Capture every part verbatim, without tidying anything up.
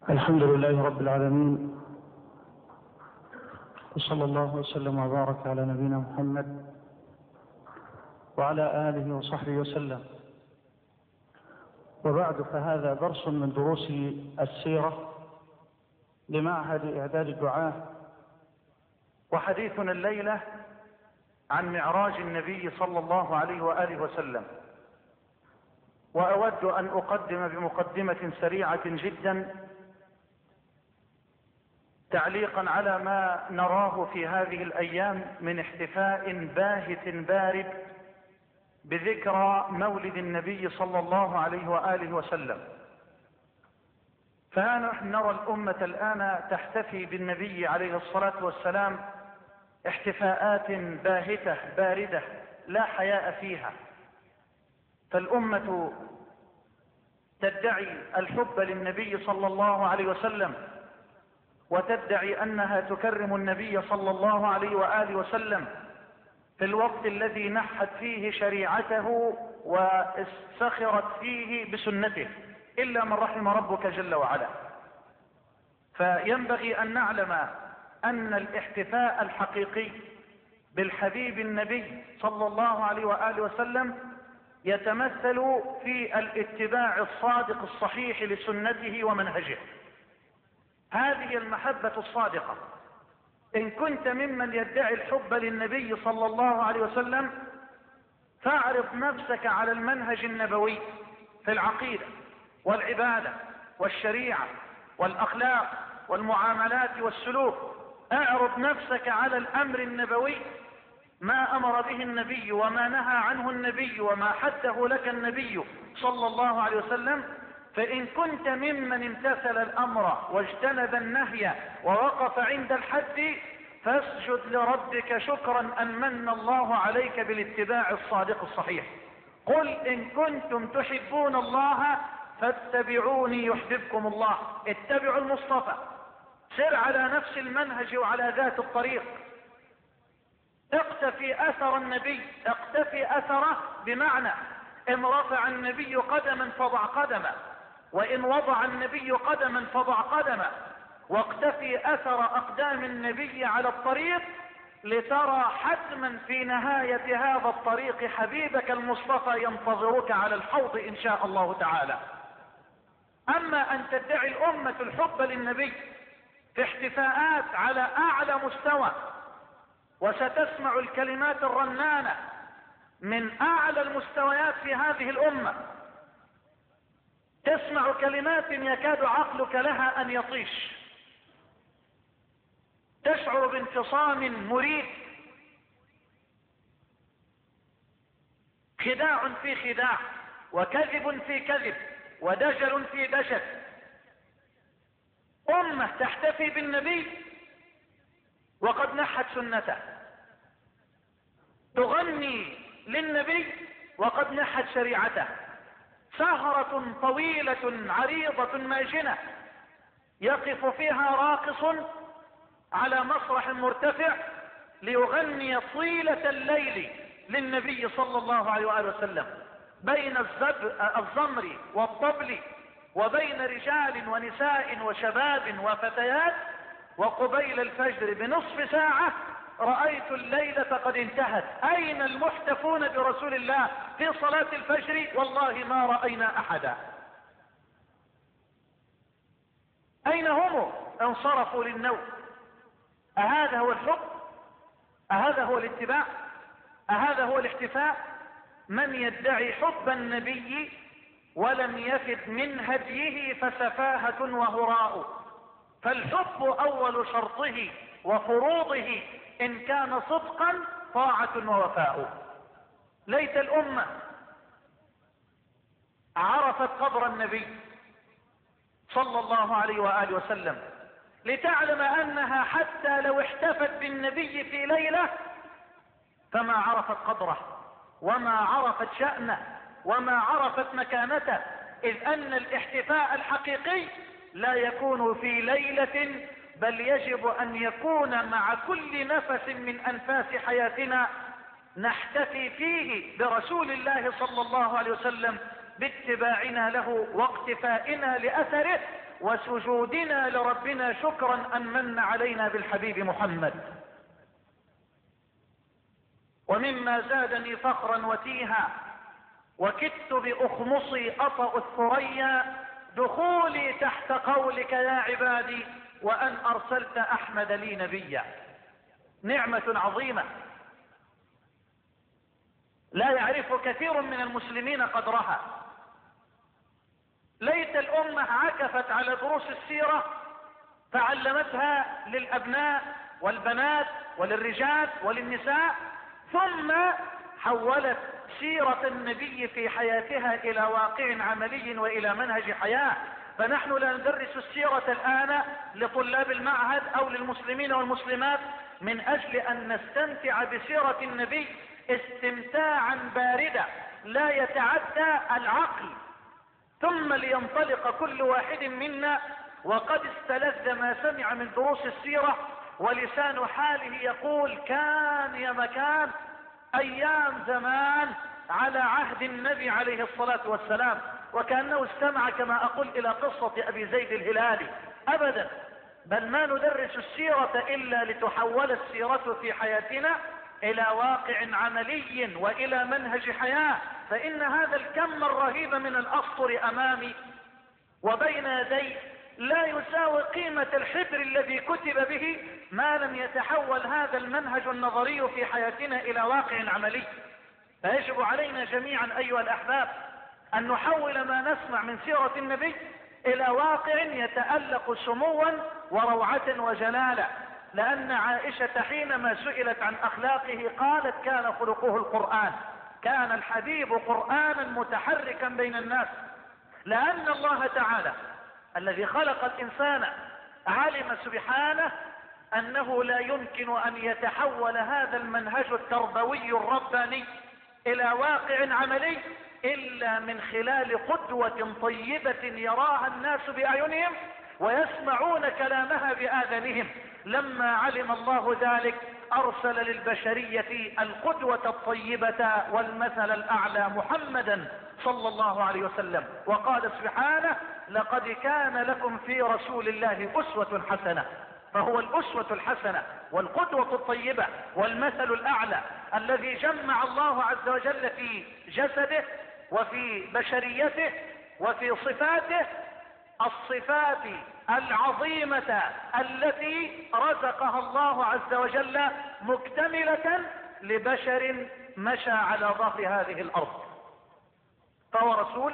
الحمد لله رب العالمين، وصلى الله وسلم وبارك على نبينا محمد وعلى آله وصحبه وسلم. وبعد، فهذا درس من دروس السيرة لمعهد إعداد الدعاة، وحديثنا الليلة عن معراج النبي صلى الله عليه وآله وسلم. وأود أن أقدم بمقدمة سريعة جدا تعليقا على ما نراه في هذه الأيام من احتفاء باهت بارد بذكرى مولد النبي صلى الله عليه وآله وسلم. فنحن نرى الأمة الآن تحتفي بالنبي عليه الصلاة والسلام احتفاءات باهتة باردة لا حياء فيها. فالأمة تدعي الحب للنبي صلى الله عليه وسلم، وتدعي أنها تكرم النبي صلى الله عليه وآله وسلم في الوقت الذي نحت فيه شريعته واستخرت فيه بسنته، إلا من رحم ربك جل وعلا. فينبغي أن نعلم أن الاحتفاء الحقيقي بالحبيب النبي صلى الله عليه وآله وسلم يتمثل في الاتباع الصادق الصحيح لسنته ومنهجه. هذه المحبة الصادقة. إن كنت ممن يدعي الحب للنبي صلى الله عليه وسلم فاعرض نفسك على المنهج النبوي في العقيدة والعبادة والشريعة والأخلاق والمعاملات والسلوك. اعرض نفسك على الأمر النبوي، ما أمر به النبي وما نهى عنه النبي وما حده لك النبي صلى الله عليه وسلم. فإن كنت ممن امتثل الأمر واجتنب النهي ووقف عند الحد فاسجد لربك شكرا أن من الله عليك بالاتباع الصادق الصحيح. قل إن كنتم تحبون الله فاتبعوني يحببكم الله. اتبعوا المصطفى، سر على نفس المنهج وعلى ذات الطريق، اقتفي أثر النبي، اقتفي أثره، بمعنى إن رفع النبي قدما فضع قدما، وإن وضع النبي قدما فضع قدما، واقتفي أثر أقدام النبي على الطريق لترى حتما في نهاية هذا الطريق حبيبك المصطفى ينتظرك على الحوض إن شاء الله تعالى. أما أن تدعي الأمة الحب للنبي في احتفاءات على أعلى مستوى، وستسمع الكلمات الرنانة من أعلى المستويات في هذه الأمة، تسمع كلمات يكاد عقلك لها أن يطيش، تشعر بانفصام مريب، خداع في خداع، وكذب في كذب، ودجل في دجل. أمة تحتفي بالنبي وقد نحت سنته، تغني للنبي وقد نحت شريعته. سهرة طويلة عريضة ماجنة يقف فيها راقص على مسرح مرتفع ليغني طيلة الليل للنبي صلى الله عليه وآله وسلم، بين الزمر والطبل، وبين رجال ونساء وشباب وفتيات، وقبيل الفجر بنصف ساعة رأيت الليلة قد انتهت. أين المحتفون برسول الله في صلاة الفجر؟ والله ما رأينا أحدا. أين هم؟ انصرفوا للنوم. أهذا هو الحب؟ أهذا هو الاتباع؟ أهذا هو الاحتفاء؟ من يدعي حب النبي ولم يفد من هديه فسفاهة وهراء. فالحب أول شرطه وفروضه إن كان صدقا طاعة ووفاء. ليت الأمة عرفت قدر النبي صلى الله عليه وآله وسلم، لتعلم أنها حتى لو احتفت بالنبي في ليلة فما عرفت قدره وما عرفت شأنه وما عرفت مكانته، إذ أن الاحتفاء الحقيقي لا يكون في ليلة، بل يجب أن يكون مع كل نفس من أنفاس حياتنا نحتفي فيه برسول الله صلى الله عليه وسلم باتباعنا له واقتفائنا لأثره، وسجودنا لربنا شكرا أن من علينا بالحبيب محمد. ومما زادني فخرا وتيها وكدت بأخمصي أطأ الثريا دخولي تحت قولك يا عبادي وأن أرسلت أحمد لي نبيا. نعمة عظيمة لا يعرف كثير من المسلمين قدرها. ليت الأمة عكفت على دروس السيرة فعلمتها للأبناء والبنات وللرجال وللنساء، ثم حولت سيرة النبي في حياتها إلى واقع عملي وإلى منهج حياة. فنحن لا ندرس السيرة الآن لطلاب المعهد أو للمسلمين والمسلمات من أجل أن نستمتع بسيرة النبي استمتاعا باردا لا يتعدى العقل، ثم لينطلق كل واحد منا وقد استلذ ما سمع من دروس السيرة ولسان حاله يقول كان يا مكان أيام زمان على عهد النبي عليه الصلاة والسلام، وكأنه استمع كما أقول إلى قصة أبي زيد الهلالي. أبدا، بل ما ندرس السيرة إلا لتحول السيرة في حياتنا إلى واقع عملي وإلى منهج حياة. فإن هذا الكم الرهيب من الأسطر أمامي وبين يدي لا يساوي قيمة الحبر الذي كتب به ما لم يتحول هذا المنهج النظري في حياتنا إلى واقع عملي. فيجب علينا جميعا أيها الأحباب أن نحول ما نسمع من سيرة النبي إلى واقع يتألق سموا وروعة وجلالة. لأن عائشة حينما سئلت عن أخلاقه قالت كان خلقه القرآن، كان الحبيب قرآنا متحركا بين الناس. لأن الله تعالى الذي خلق الإنسان علم سبحانه أنه لا يمكن أن يتحول هذا المنهج التربوي الرباني إلى واقع عملي إلا من خلال قدوة طيبة يراها الناس بأعينهم ويسمعون كلامها بآذانهم. لما علم الله ذلك أرسل للبشرية القدوة الطيبة والمثل الأعلى محمدا صلى الله عليه وسلم، وقال سبحانه لقد كان لكم في رسول الله أسوة حسنة. فهو الأسوة الحسنة والقدوة الطيبة والمثل الأعلى الذي جمع الله عز وجل في جسده وفي بشريته وفي صفاته الصفات العظيمة التي رزقها الله عز وجل مكتملة لبشر مشى على ظهر هذه الأرض. فهو رسول،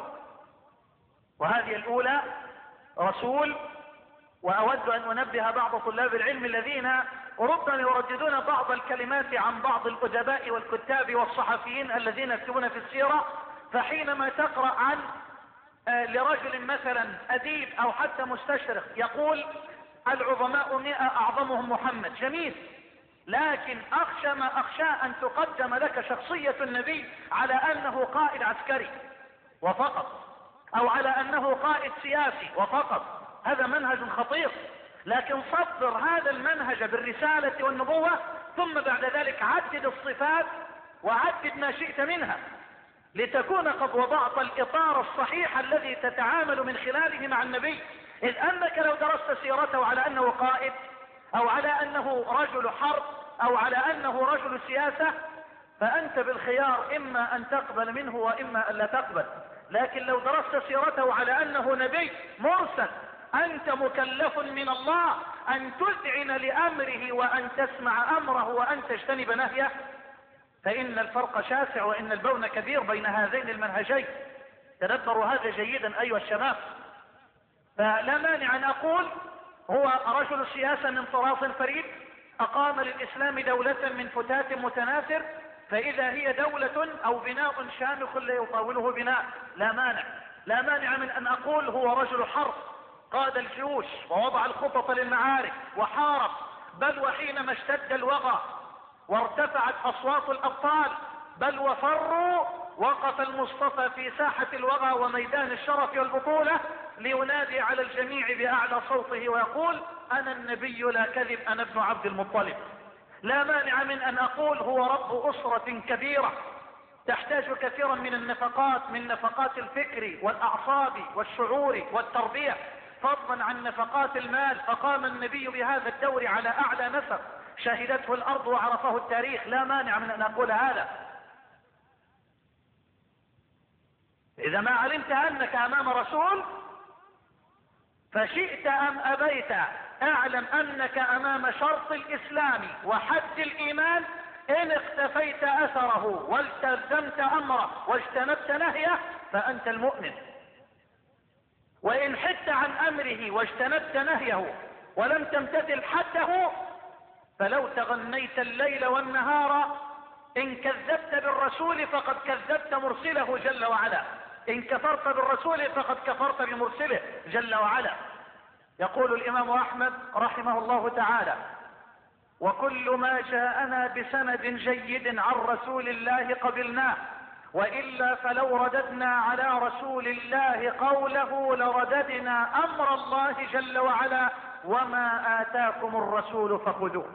وهذه الأولى رسول. وأود أن أنبه بعض طلاب العلم الذين ربما يرددون بعض الكلمات عن بعض الأدباء والكتاب والصحفيين الذين يكتبون في السيرة، فحينما تقرأ عن لرجل مثلا أديب أو حتى مستشرق يقول العظماء مئة أعظمهم محمد، جميل، لكن أخشى ما أخشى أن تقدم لك شخصية النبي على أنه قائد عسكري وفقط، أو على أنه قائد سياسي وفقط. هذا منهج خطير. لكن صدر هذا المنهج بالرسالة والنبوة، ثم بعد ذلك عدد الصفات وعدد ما شئت منها لتكون قد وضعت الإطار الصحيح الذي تتعامل من خلاله مع النبي. إذ أنك لو درست سيرته على أنه قائد أو على أنه رجل حرب أو على أنه رجل سياسة فأنت بالخيار إما أن تقبل منه وإما أن لا تقبل. لكن لو درست سيرته على أنه نبي مرسل أنت مكلف من الله أن تذعن لأمره وأن تسمع أمره وأن تجتنب نهيه، فإن الفرق شاسع وإن البون كبير بين هذين المنهجين. تدبروا هذا جيدا أيها الشباب. فلا مانع أن أقول هو رجل سياسة من طراز فريد أقام للإسلام دولة من فتات متناثر، فإذا هي دولة أو بناء شامخ لا يطاوله بناء لا مانع. لا مانع من أن أقول هو رجل حرب قاد الجيوش ووضع الخطط للمعارك وحارب، بل وحينما اشتد الوغى وارتفعت أصوات الأبطال بل وفروا وقف المصطفى في ساحة الوغى وميدان الشرف والبطولة لينادي على الجميع بأعلى صوته ويقول أنا النبي لا كذب، أنا ابن عبد المطلب. لا مانع من أن أقول هو رب أسرة كبيرة تحتاج كثيرا من النفقات، من نفقات الفكر والأعصاب والشعور والتربية، فضلا عن نفقات المال، فقام النبي بهذا الدور على أعلى نسق شهدته الأرض وعرفه التاريخ. لا مانع من أن أقول هذا. إذا ما علمت أنك أمام رسول فشئت أم أبيت اعلم أنك أمام شرط الإسلام وحد الإيمان. إن اختفيت أثره والتزمت أمره واجتنبت نهيه فأنت المؤمن، وإن حدت عن أمره واجتنبت نهيه ولم تمتثل حده فلو تغنيت الليل والنهار إن كذبت بالرسول فقد كذبت مرسله جل وعلا، إن كفرت بالرسول فقد كفرت بمرسله جل وعلا. يقول الإمام أحمد رحمه الله تعالى: وكل ما جاءنا بسند جيد عن رسول الله قبلناه، وإلا فلو رددنا على رسول الله قوله لرددنا أمر الله جل وعلا وما آتاكم الرسول فخذوه.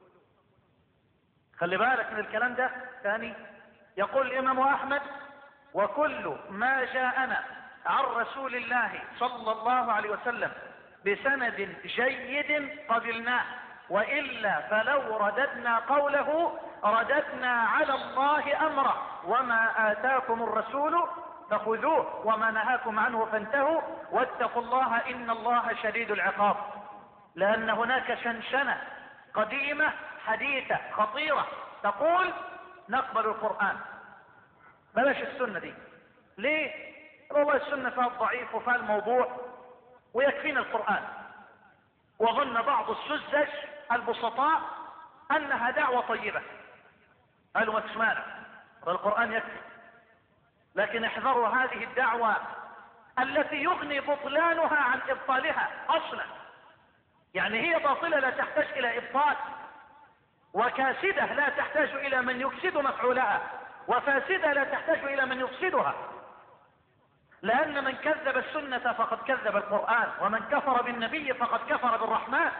خلي بالك من الكلام ده ثاني. يقول الإمام أحمد: وكل ما جاءنا عن رسول الله صلى الله عليه وسلم بسند جيد قبلناه، وإلا فلو رددنا قوله رددنا على الله أمره وما آتاكم الرسول فخذوه وما نهاكم عنه فانتهوا واتقوا الله إن الله شديد العقاب. لأن هناك شنشنة قديمة حديثة خطيرة تقول نقبل القرآن بلاش السنة دي. ليه؟ والله السنة فيها الضعيف وفيها الموضوع ويكفينا القرآن. وظن بعض السذج البسطاء أنها دعوة طيبة، قالوا ما تسمعنا والقرآن يكفي. لكن احذروا هذه الدعوة التي يغني بطلانها عن إبطالها أصلا. يعني هي باطلة لا تحتاج إلى إبطال، وكاسدة لا تحتاج إلى من يفسد مفعولها، وفاسدة لا تحتاج إلى من يفسدها. لأن من كذب السنة فقد كذب القرآن، ومن كفر بالنبي فقد كفر بالرحمن.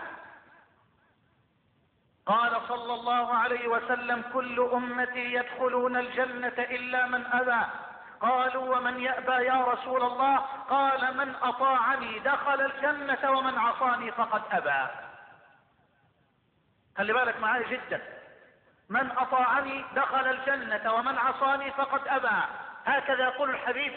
قال صلى الله عليه وسلم: كل أمتي يدخلون الجنة إلا من أبى. قالوا: ومن يأبى يا رسول الله؟ قال: من أطاعني دخل الجنة ومن عصاني فقد أبى. خلي بالك معايا جدا. من أطاعني دخل الجنة ومن عصاني فقد أبى، هكذا يقول الحبيب.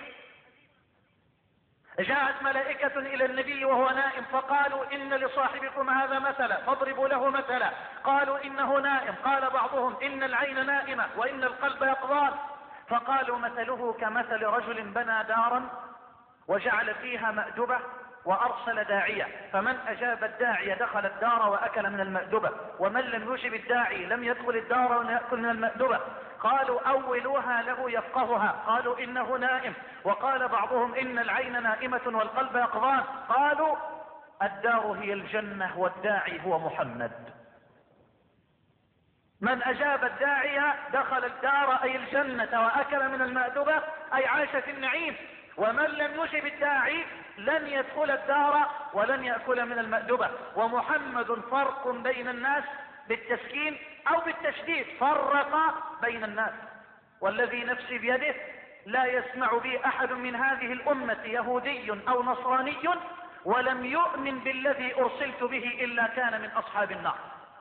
جاءت ملائكة إلى النبي وهو نائم فقالوا: إن لصاحبكم هذا مثلا فاضربوا له مثلا. قالوا: إنه نائم. قال بعضهم: إن العين نائمة وإن القلب يقظان. فقالوا: مثله كمثل رجل بنى دارا وجعل فيها مأدبة وأرسل داعية، فمن أجاب الداعي دخل الدار وأكل من المأدبة، ومن لم يجب الداعي لم يدخل الدار ويأكل من المأدبة. قالوا: أولوها له يفقهها. قالوا: إنه نائم. وقال بعضهم: إن العين نائمة والقلب يقظان. قالوا: الدار هي الجنة والداعي هو محمد. من أجاب الداعي دخل الدار أي الجنة وأكل من المأدبة أي عاش في النعيم، ومن لم يجب الداعي لن يدخل الدار ولن يأكل من المأدبة. ومحمد فرق بين الناس بالتسكين أو بالتشديد، فرق بين الناس. والذي نفسي بيده لا يسمع بي أحد من هذه الأمة يهودي أو نصراني ولم يؤمن بالذي أرسلت به إلا كان من أصحاب النار.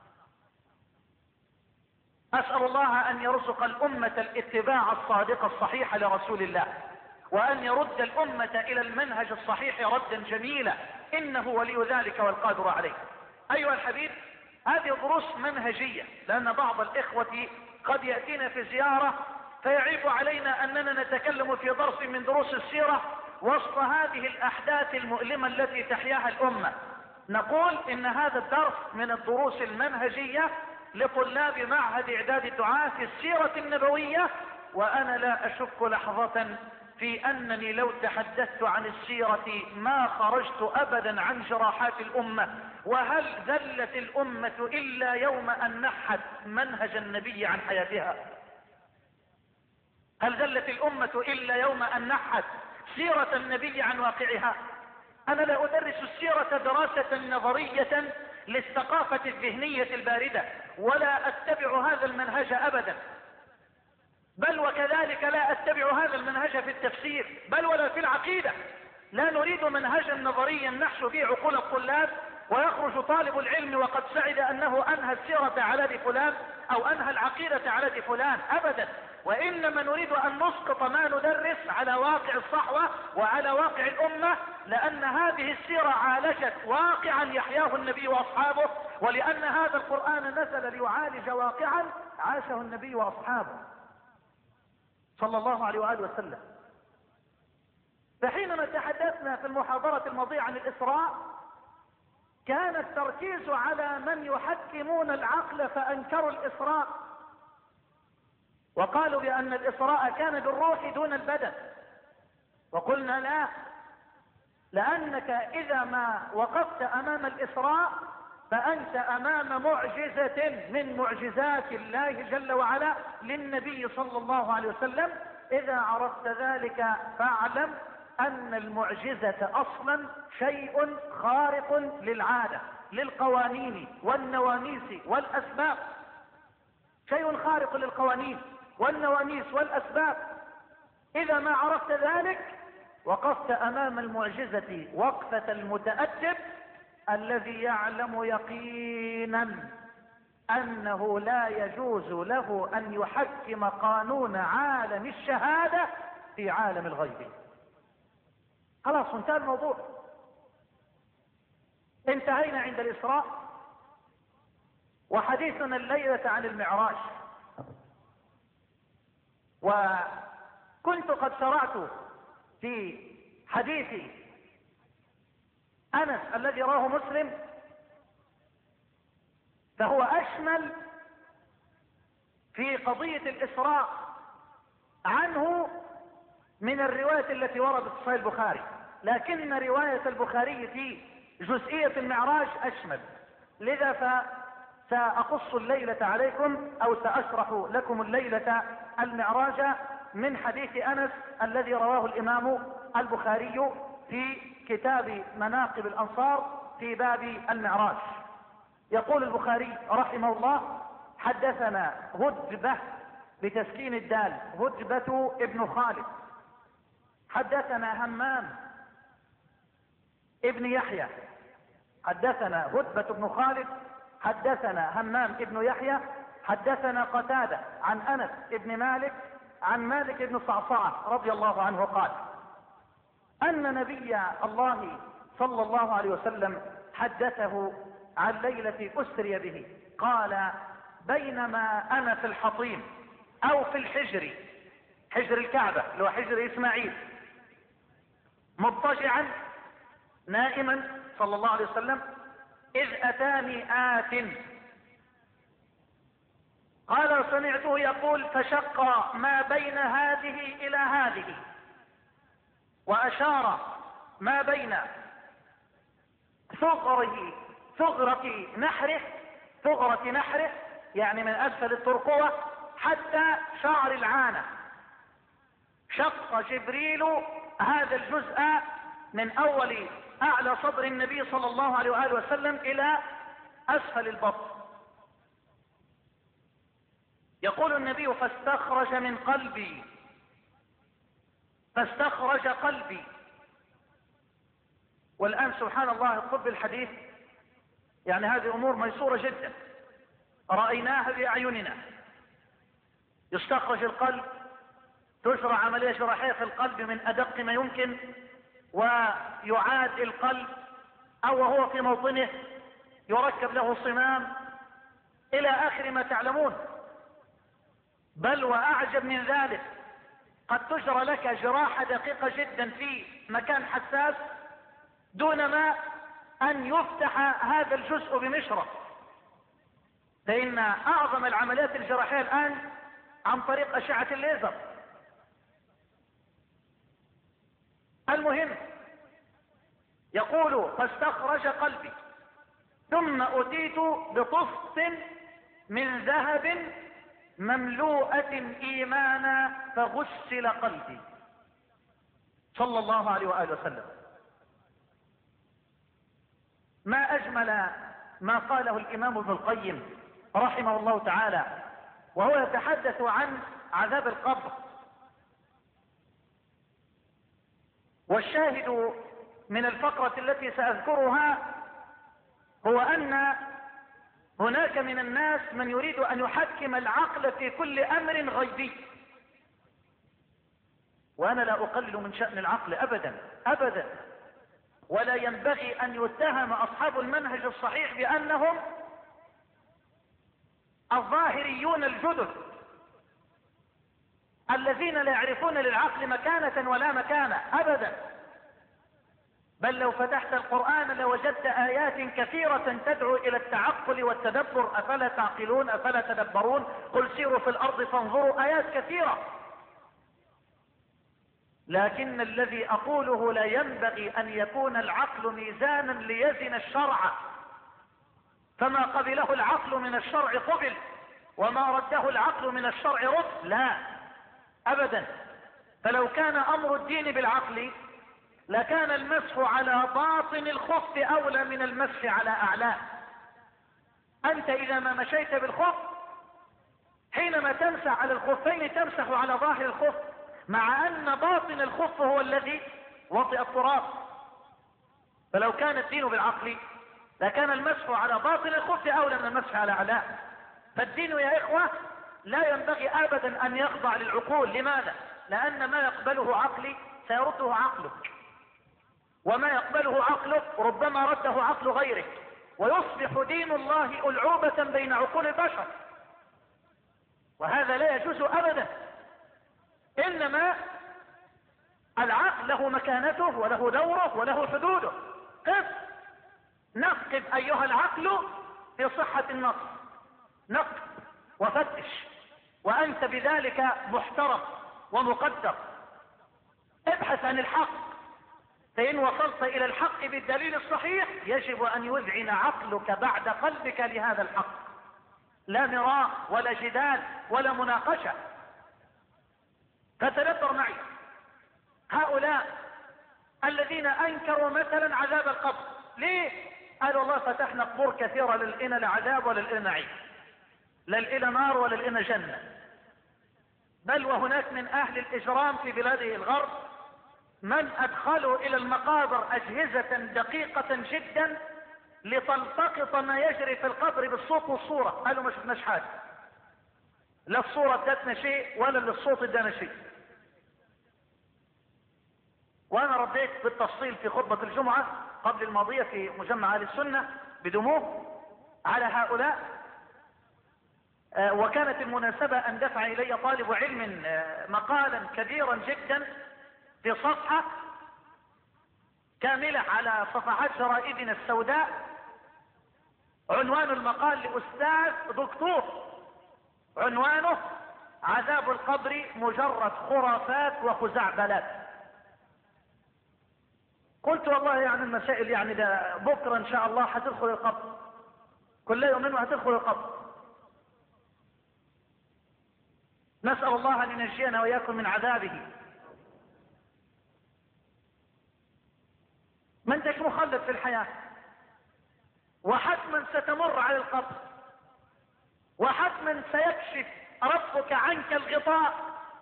أسأل الله أن يرزق الأمة الاتباع الصادق الصحيح لرسول الله، وأن يرد الأمة إلى المنهج الصحيح ردا جميلا، إنه ولي ذلك والقادر عليه. أيها الحبيب، هذه دروس منهجية، لأن بعض الإخوة قد يأتينا في زيارة فيعيب علينا أننا نتكلم في درس من دروس السيرة وسط هذه الأحداث المؤلمة التي تحياها الأمة. نقول إن هذا الدرس من الدروس المنهجية لطلاب معهد إعداد الدعاة في السيرة النبوية، وأنا لا أشك لحظة في أنني لو تحدثت عن السيرة ما خرجت أبدا عن جراحات الأمة. وهل ذلت الأمة إلا يوم أن نحت منهج النبي عن حياتها؟ هل ذلت الأمة إلا يوم أن نحت سيرة النبي عن واقعها؟ أنا لا أدرس السيرة دراسة نظرية للثقافة الذهنية الباردة، ولا أتبع هذا المنهج أبدا، بل وكذلك لا أتبع هذا المنهج في التفسير، بل ولا في العقيدة. لا نريد منهجا نظريا نحشو به عقول الطلاب ويخرج طالب العلم وقد سعد انه انهى السيرة على ذي فلان او انهى العقيدة على ذي فلان ابدا، وانما نريد ان نسقط ما ندرس على واقع الصحوة وعلى واقع الامة، لان هذه السيرة عالجت واقعا يحياه النبي واصحابه، ولان هذا القرآن نزل ليعالج واقعا عاشه النبي واصحابه صلى الله عليه وآله وسلم. فحينما تحدثنا في المحاضرة الماضية عن الإسراء كان التركيز على من يحكمون العقل فأنكروا الإسراء وقالوا بأن الإسراء كان بالروح دون البدن، وقلنا لا، لأنك إذا ما وقفت أمام الإسراء فأنت أمام معجزة من معجزات الله جل وعلا للنبي صلى الله عليه وسلم. إذا عرفت ذلك فاعلم أن المعجزة أصلا شيء خارق للعادة، للقوانين والنواميس والأسباب، شيء خارق للقوانين والنواميس والأسباب. إذا ما عرفت ذلك وقفت أمام المعجزة وقفة المتأدب الذي يعلم يقينا أنه لا يجوز له أن يحكم قانون عالم الشهادة في عالم الغيب. خلاص انتهى الموضوع، انتهينا عند الإسراء. وحديثنا الليلة عن المعراج، وكنت قد شرعت في حديث أنس الذي رواه مسلم، فهو أشمل في قضية الإسراء عنه من الرواية التي وردت في صحيح البخاري، لكن رواية البخاري في جزئية المعراج أشمل، لذا فسأقص الليلة عليكم أو سأشرح لكم الليلة المعراج من حديث أنس الذي رواه الإمام البخاري في كتاب مناقب الأنصار في باب المعراج. يقول البخاري رحمه الله: حدثنا هدبة بتسكين الدال، هدبة ابن خالد، حدثنا همام ابن يحيى، حدثنا هدبة ابن خالد، حدثنا همام ابن يحيى، حدثنا قتادة عن أنس ابن مالك عن مالك ابن صعصعة رضي الله عنه قال: أن نبي الله صلى الله عليه وسلم حدثه عن ليلة أسري به، قال: بينما أنا في الحطيم أو في الحجر، حجر الكعبة اللي هو حجر إسماعيل، مضطجعا نائما صلى الله عليه وسلم، إذ أتاني آت، قال: سمعته يقول: فشق ما بين هذه إلى هذه، وأشار ما بين ثغره ثغرة نحره ثغرة نحره يعني من أسفل الترقوة حتى شعر العانة. شق جبريل هذا الجزء من أول أعلى صدر النبي صلى الله عليه وآله وسلم إلى أسفل البطن. يقول النبي: فاستخرج من قلبي، فاستخرج قلبي. والآن سبحان الله الطب الحديث، يعني هذه أمور ميسورة جدا رأيناها بأعيننا. يستخرج القلب، تجرى عملية جراحية في القلب من أدق ما يمكن، ويعاد القلب أو وهو في موطنه يركب له صمام إلى آخر ما تعلمون. بل وأعجب من ذلك، قد تجرى لك جراحة دقيقة جدا في مكان حساس دون ما أن يفتح هذا الجزء بمشرط، فإن أعظم العمليات الجراحية الآن عن طريق أشعة الليزر. المهم، يقول: فاستخرج قلبي ثم أتيت بطفط من ذهب مملوءة إيمانا فغسل قلبي، صلى الله عليه وآله وسلم. ما أجمل ما قاله الإمام ابن القيم رحمه الله تعالى وهو يتحدث عن عذاب القبر، والشاهد من الفقرة التي سأذكرها هو أن هناك من الناس من يريد أن يحكم العقل في كل أمر غيبي، وأنا لا أقلل من شأن العقل أبدا أبدا، ولا ينبغي أن يتهم أصحاب المنهج الصحيح بأنهم الظاهريون الجدد الذين لا يعرفون للعقل مكانة ولا مكانة أبدا، بل لو فتحت القرآن لوجدت آيات كثيرة تدعو إلى التعقل والتدبر. أفلا تعقلون أفلا تدبرون؟ قل سيروا في الأرض فانظروا، آيات كثيرة. لكن الذي أقوله لا ينبغي أن يكون العقل ميزانا ليزن الشرع، فما قبله العقل من الشرع قبل، وما رده العقل من الشرع رد، لا أبدا. فلو كان أمر الدين بالعقل لكان المسح على باطن الخف أولى من المسح على أعلاه. أنت إذا ما مشيت بالخف حينما تمسح على الخفين تمسح على ظاهر الخف، مع أن باطن الخف هو الذي وطئ التراب. فلو كان الدين بالعقل لكان المسح على باطن الخف أولى من المسح على أعلاه. فالدين يا إخوة لا ينبغي أبدا أن يخضع للعقول. لماذا؟ لأن ما يقبله عقلي سيرده عقلك، وما يقبله عقلك ربما رده عقل غيرك، ويصبح دين الله ألعوبة بين عقول البشر، وهذا لا يجوز أبدا. إنما العقل له مكانته وله دوره وله حدوده. قف نقب أيها العقل في صحة النص، نقب وفتش، وأنت بذلك محترم ومقدر. ابحث عن الحق، فإن وصلت إلى الحق بالدليل الصحيح يجب أن يذعن عقلك بعد قلبك لهذا الحق، لا مراء ولا جدال ولا مناقشة. فتدبر معي هؤلاء الذين أنكروا مثلا عذاب القبر. ليه؟ قالوا الله فتحنا قبور كثيرة للإنا العذاب وللإنا نعيم، للإنا نار وللإنا جنة. بل وهناك من أهل الإجرام في بلاده الغرب من أدخلوا إلى المقابر أجهزة دقيقة جدا لتلتقط ما يجري في القبر بالصوت والصورة. قالوا ما شفناش حاجة، لا الصورة ادتنا شيء ولا الصوت ادانا شيء. وأنا رديت بالتفصيل في خطبة الجمعة قبل الماضية في مجمع أهل السنة بدموع على هؤلاء. وكانت المناسبة أن دفع إلي طالب علم مقالا كبيرا جدا في صفحة كاملة على صفحات جرائدنا السوداء. عنوان المقال لأستاذ دكتور، عنوانه عذاب القبر مجرد خرافات وخزعبلات. قلت والله يعني المسائل يعني ده بكرة إن شاء الله هتدخل القبر، كل يوم هتدخل القبر. نسأل الله أن ينجينا وإياكم من عذابه. ما انتش مخلد في الحياة، وحتما ستمر على القبر، وحتما سيكشف ربك عنك الغطاء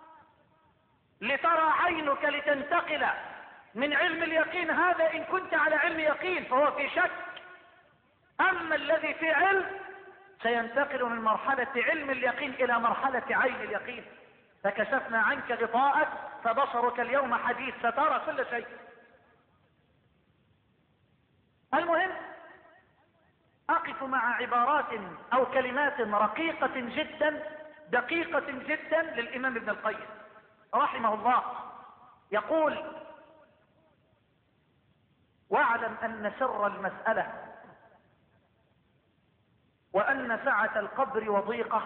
لترى عينك لتنتقل من علم اليقين هذا إن كنت على علم يقين فهو في شك. أما الذي في علم سينتقل من مرحلة علم اليقين إلى مرحلة عين اليقين. فكشفنا عنك غطاءك فبصرك اليوم حديث، سترى كل شيء. المهم أقف مع عبارات أو كلمات رقيقة جدا دقيقة جدا للإمام ابن القيم رحمه الله. يقول: واعلم أن سر المسألة وأن سعة القبر وضيقه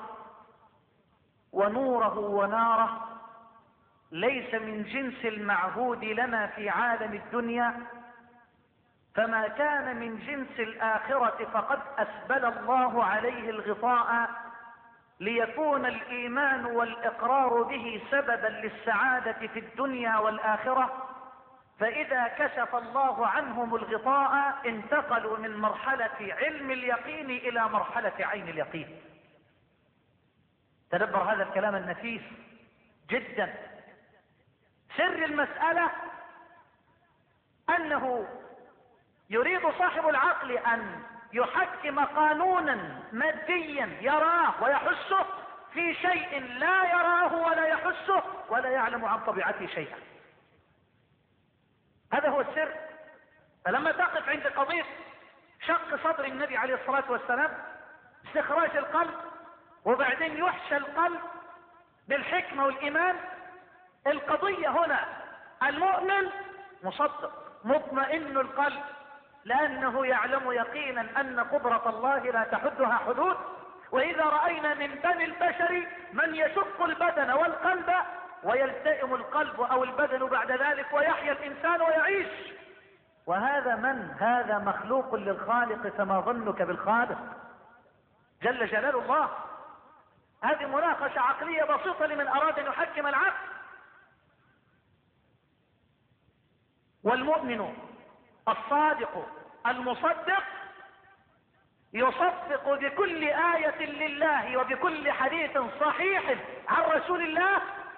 ونوره وناره ليس من جنس المعهود لنا في عالم الدنيا، فما كان من جنس الآخرة فقد أسبل الله عليه الغطاء ليكون الإيمان والإقرار به سببا للسعادة في الدنيا والآخرة. فإذا كشف الله عنهم الغطاء انتقلوا من مرحلة علم اليقين إلى مرحلة عين اليقين. تدبر هذا الكلام النفيس جدا. سر المسألة أنه يريد صاحب العقل أن يحكم قانونا ماديا يراه ويحسه في شيء لا يراه ولا يحسه ولا يعلم عن طبيعته شيئا. هذا هو السر. فلما تقف عند قضية شق صدر النبي عليه الصلاة والسلام، استخراج القلب، وبعدين يحشى القلب بالحكمة والإيمان، القضية هنا المؤمن مصدق مطمئن القلب، لأنه يعلم يقينا أن قدرة الله لا تحدها حدود. وإذا رأينا من بني البشر من يشق البدن والقلب ويلتئم القلب أو البدن بعد ذلك ويحيا الإنسان ويعيش، وهذا من؟ هذا مخلوق للخالق، فما ظنك بالخالق جل جلال الله. هذه مناقشة عقلية بسيطة لمن أراد أن يحكم العقل. والمؤمن الصادق المصدق يصدق بكل آية لله وبكل حديث صحيح عن رسول الله،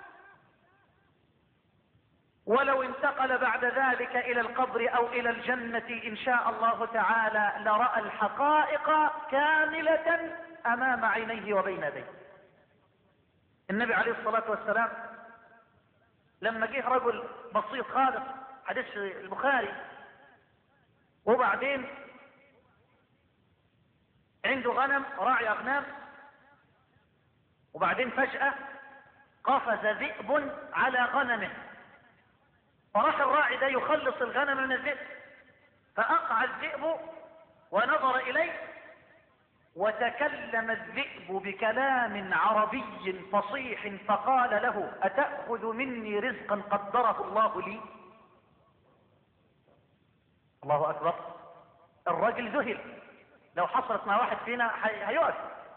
ولو انتقل بعد ذلك إلى القبر أو إلى الجنة إن شاء الله تعالى لرأى الحقائق كاملة أمام عينيه وبين يديه. النبي عليه الصلاة والسلام لما جه رجل بسيط خالص، حديث البخاري، وبعدين عنده غنم، راعي أغنام، وبعدين فجأة قفز ذئب على غنمه، فراح الراعي ده يخلص الغنم من الذئب، فأقع الذئب ونظر إليه، وتكلم الذئب بكلام عربي فصيح فقال له: أتأخذ مني رزقا قدره الله لي؟ الله أكبر. الرجل ذهل، لو حصلت مع واحد فينا هيقف.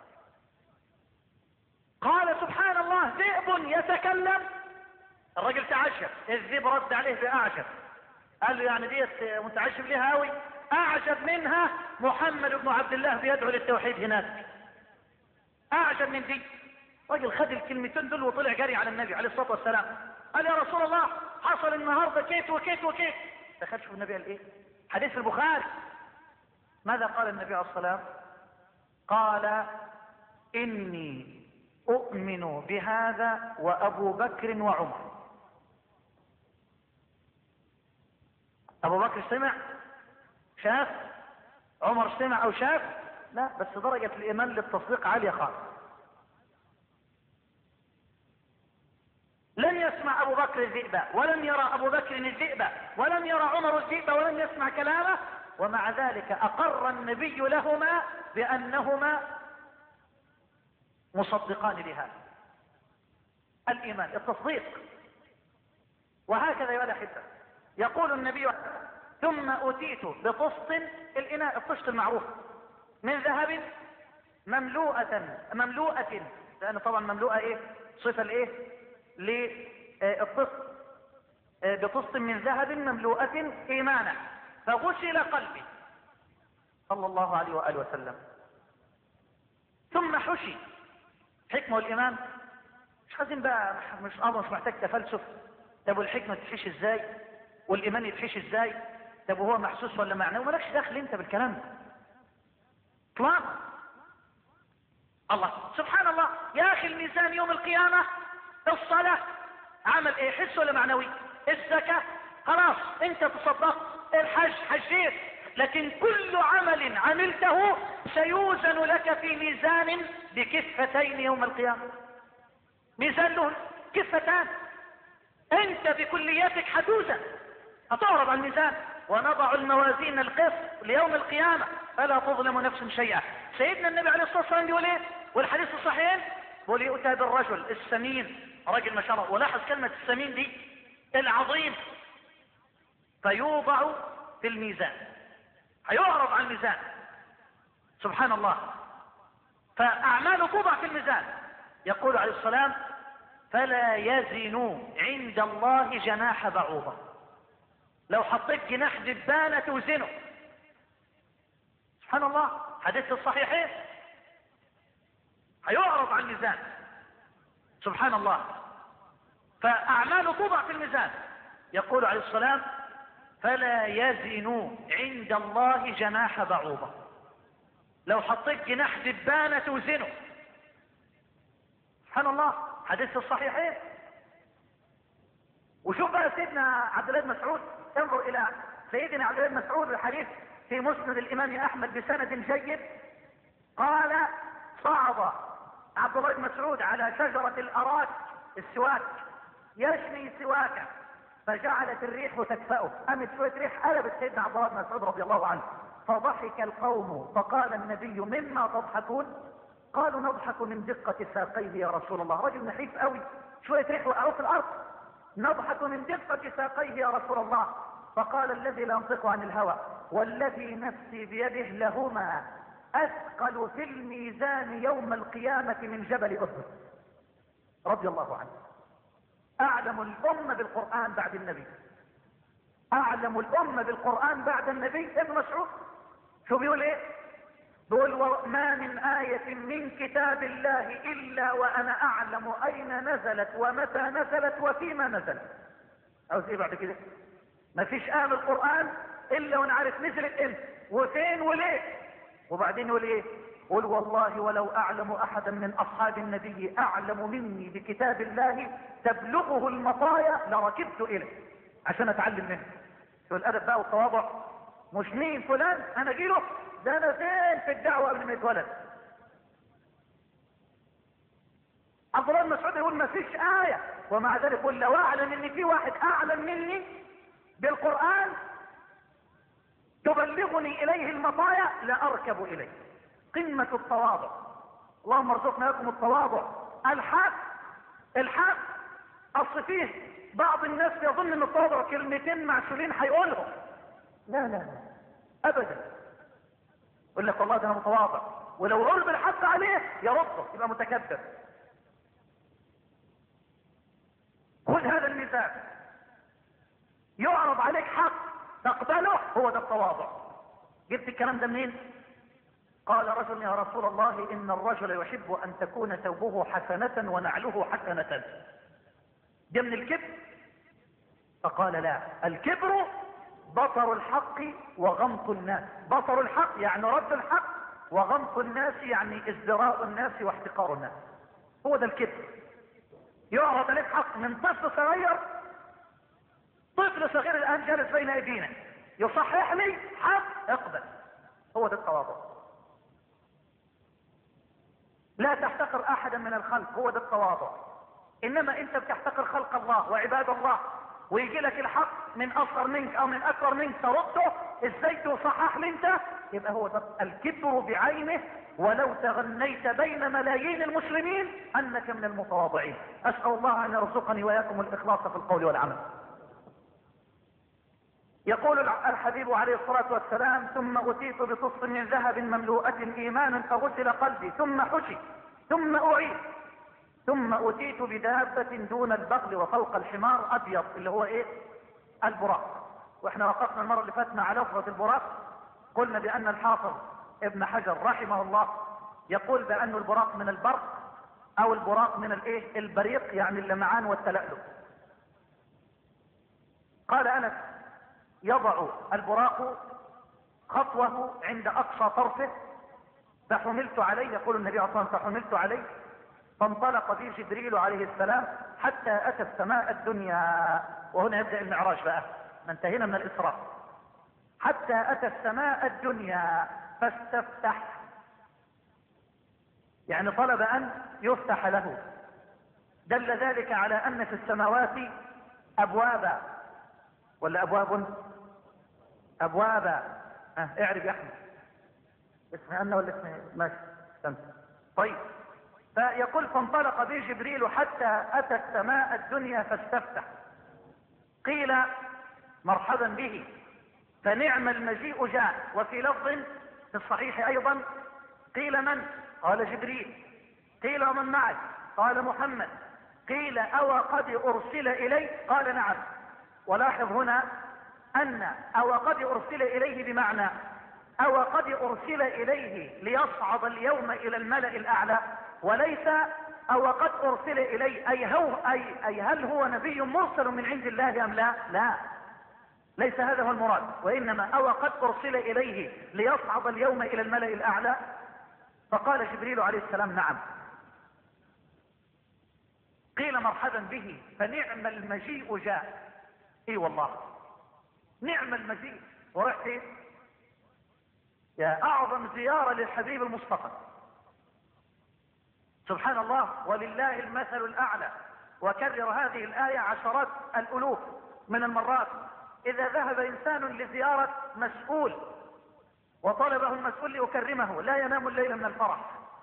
قال: سبحان الله، ذئب يتكلم؟ الرجل تعجب، الذئب رد عليه بأعجب، قال له: يعني ديت متعجب ليها قوي؟ أعجب منها محمد بن عبد الله بيدعو للتوحيد هناك، أعجب من دي. الرجل خد الكلمتين دول وطلع جري على النبي عليه الصلاة والسلام، قال: يا رسول الله، حصل النهارده كيت وكيت وكيت. دخل شوف النبي قال ايه؟ حديث البخاري. ماذا قال النبي عليه الصلاة والسلام؟ قال: إني أؤمن بهذا وأبو بكر وعمر. أبو بكر سمع شاف، عمر سمع أو شاف؟ لا، بس درجة الإيمان للتصديق عالية خالص. لم يسمع أبو بكر الذئب، ولم يرى أبو بكر الذئب، ولم يرى عمر الذئب، ولم يسمع كلامه، ومع ذلك أقر النبي لهما بأنهما مصدقان لهذا الإيمان، التصديق. وهكذا يا الأحبة يقول النبي: ثم أتيت بطست، الإناء الطشت المعروف، من ذهب مملوءة مملوءة لأن طبعا مملوءة إيه؟ صفة الإيه؟ للطست. بطست من ذهب مملوءة إيمانا فغسل قلبي، صلى الله عليه وآله وسلم. ثم حشي، حكمة والإيمان مش عايزين بقى، مش أمر مش محتاج تفلسف. طب والحكمة تحش ازاي؟ والإيمان يتحش ازاي؟ طب وهو محسوس ولا معنوي؟ مالكش دخل انت بالكلام ده اطلاقا. الله سبحان الله يا أخي، الميزان يوم القيامة، الصلاة عمل ايه؟ حس ولا معنوي؟ الزكاة خلاص انت تصدقت، الحج حجيت، لكن كل عمل عملته سيوزن لك في ميزان بكفتين يوم القيامة. ميزان له كفتان، انت بكلياتك حتوزن، هتعرض على الميزان. ونضع الموازين القسط ليوم القيامة فلا تظلم نفس شيئا. سيدنا النبي عليه الصلاة والسلام بيقول ايه؟ والحديث الصحيح بيقول: يؤتى بالرجل السمين، رجل ما شاء الله، ولاحظ كلمة السمين دي، العظيم، فيوضع في الميزان، هيعرض على الميزان، سبحان الله، فأعماله توضع في الميزان. يقول عليه السلام: فلا يزن عند الله جناح بعوضة. لو حطيت جناح دبانة توزنه، سبحان الله، حديث الصحيحين، هيعرض على الميزان، سبحان الله، فأعماله توضع في الميزان. يقول عليه السلام: فلا يزن عند الله جناح بعوضة. لو حطيت جناح دبانة توزنه. سبحان الله، حديث الصحيحين. وشوف بقى سيدنا عبد الله بن مسعود، انظر الى سيدنا عبد الله بن مسعود، الحديث في مسند الامام احمد بسند جيد. قال: صعد عبد الله بن مسعود على شجرة الاراك السواك يشني سواكه، فجعلت الريح تكفأه. قامت شوية ريح قلبت سيدنا عبد الله بن مسعود رضي الله عنه، فضحك القوم فقال النبي: مما تضحكون؟ قالوا: نضحك من دقة ساقيه يا رسول الله. رجل نحيف قوي، شوية ريح وقعوا في الارض. نضحك من دقة ساقيه يا رسول الله. فقال الذي لا ينطق عن الهوى والذي نفسي بيده لهما اثقل في الميزان يوم القيامة من جبل احد. رضي الله عنه. اعلم الامة بالقرآن بعد النبي، اعلم الامة بالقرآن بعد النبي ابن مسعود. شو بيقول ايه؟ بيقول: ما من آية من كتاب الله الا وانا اعلم اين نزلت ومتى نزلت وفيما نزلت. عاوز ايه بعد كده؟ ما فيش آية من القرآن الا وانا عارف نزلت امتى وفين وليه. وبعدين يقول ايه؟ قل: والله ولو اعلم احدا من اصحاب النبي اعلم مني بكتاب الله تبلغه المطايا لركبت اليه عشان اتعلم منه. شو الادب بقى والتواضع؟ مش مين فلان انا جيله، ده انا فين في الدعوه قبل ما يتولد. عبد الله بن مسعود يقول: ما فيش ايه، ومع ذلك يقول: لو اعلم ان في واحد اعلم مني بالقران تبلغني اليه المطايا لاركب اليه. قمة التواضع. اللهم ارزقنا لكم التواضع. الحق الحق اصل فيه بعض الناس يظن ان التواضع كلمتين معسولين هيقولهم. لا لا لا ابدا. يقول لك: والله ده انا متواضع، ولو غلب الحق عليه يرده يبقى متكبر. خذ هذا المثال، يعرض عليك حق تقبله، هو ده التواضع. جبت الكلام ده منين؟ قال رجل: يا رسول الله ان الرجل يحب ان تكون ثوبه حسنة ونعله حسنة، ده من الكبر؟ فقال: لا، الكبر بطر الحق وغمط الناس. بطر الحق يعني رد الحق، وغمط الناس يعني ازدراء الناس واحتقار الناس. هو ده الكبر. يعرض عليك حق من طفل صغير، طفل صغير الان جالس بين ايدينا يصحح لي حق، اقبل. هو ده التواضع. لا تحتقر احدا من الخلق، هو ده التواضع. انما انت بتحتقر خلق الله وعباد الله، ويجي لك الحق من اصغر منك او من اكبر منك ترده، ازاي تصحح لي انت؟ يبقى هو ده الكبر بعينه. ولو تغنيت بين ملايين المسلمين انك من المتواضعين. اسال الله ان يرزقني واياكم الاخلاص في القول والعمل. يقول الحبيب عليه الصلاة والسلام: ثم أتيت بطص من ذهب مملوءة إيمانا فغسل قلبي ثم حشي ثم أعيد ثم أتيت بدابة دون البغل وفوق الحمار أبيض، اللي هو إيه؟ البراق. وإحنا وقفنا المرة اللي فاتنا على لفظة البراق، قلنا بأن الحافظ ابن حجر رحمه الله يقول بأن البراق من البرق، أو البراق من الإيه؟ البريق، يعني اللمعان والتلألؤ. قال أنس: يضع البراق خطوه عند اقصى طرفه فحملت عليه، يقول النبي عليه الصلاه والسلام: فحملت عليه فانطلق بي جبريل عليه السلام حتى اتى السماء الدنيا. وهنا يبدا المعراج بقى، ما انتهينا من الاسراء. حتى اتى السماء الدنيا فاستفتح، يعني طلب ان يفتح له. دل ذلك على ان في السماوات ابوابا، ولا ابواب؟ ابوابا. اه اعرف يا احمد، اسم انا ولا اسم ماشي استنى. طيب، فيقول: فانطلق بي جبريل حتى اتى السماء الدنيا فاستفتح. قيل: مرحبا به، فنعم المجيء جاء. وفي لفظ في الصحيح ايضا: قيل: من؟ قال: جبريل. قيل: ومن معك؟ قال: محمد. قيل: او قد ارسل الي؟ قال: نعم. ولاحظ هنا ان او قد ارسل اليه بمعنى او قد ارسل اليه ليصعد اليوم الى الملأ الاعلى، وليس او قد ارسل اليه اي هو اي, أي هل هو نبي مرسل من عند الله ام لا؟ لا، ليس هذا هو المراد، وإنما أو قد أرسل إليه ليصعد اليوم إلى الملأ الأعلى؟ فقال جبريل عليه السلام نعم. قيل مرحبا به، فنعم المجيء جاء. اي والله نعم المجيء. ورحت ايه؟ يا اعظم زيارة للحبيب المصطفى. سبحان الله، ولله المثل الاعلى. وكرر هذه الآية عشرات الالوف من المرات. اذا ذهب انسان لزيارة مسؤول وطلبه المسؤول ليكرمه لا ينام الليل من الفرح.